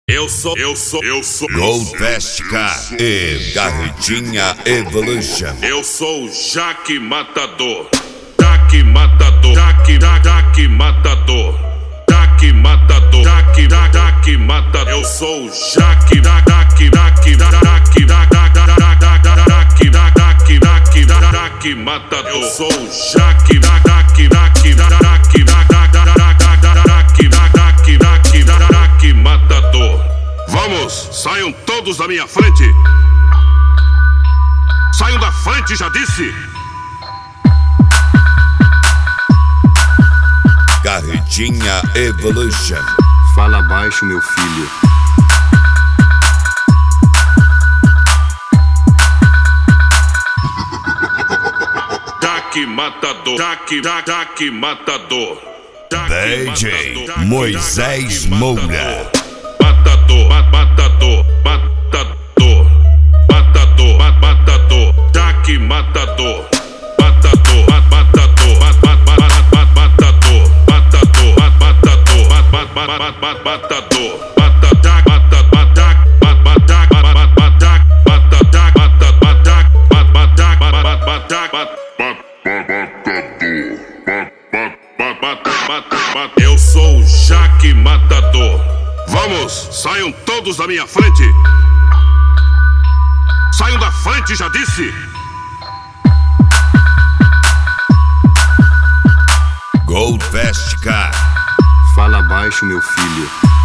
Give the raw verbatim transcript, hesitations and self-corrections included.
Eu sou, eu sou, eu sou Goldfest Car e Carretinha Evolution. Eu sou o Jaque Matador. Jaque Matador. Jaque, Jaque Matador. Jaque Matador. Jaque, Jaque Matador. Eu sou o Jaque, Jaque, Jaque, Jaque, Jaque, Jaque, Jaque, Jaque, Jaque Matador. Eu sou o Jaque, Jaque, Jaque, Jaque, Jaque Matador. Vamos, saiam todos da minha frente. Saiam da frente, já disse. Carretinha Evolution. Fala baixo, meu filho. Jaque Matador. Jaque, Jaque Matador. D J Moisés Moura. Matador, matador, matador, matador, matador, Jaque Matador, matador, matador, matador, matador, matador, matador, eu sou o Jaque Matador. Vamos, saiam todos da minha frente. Saiam da frente, já disse. Goldfest Car. Fala baixo, meu filho.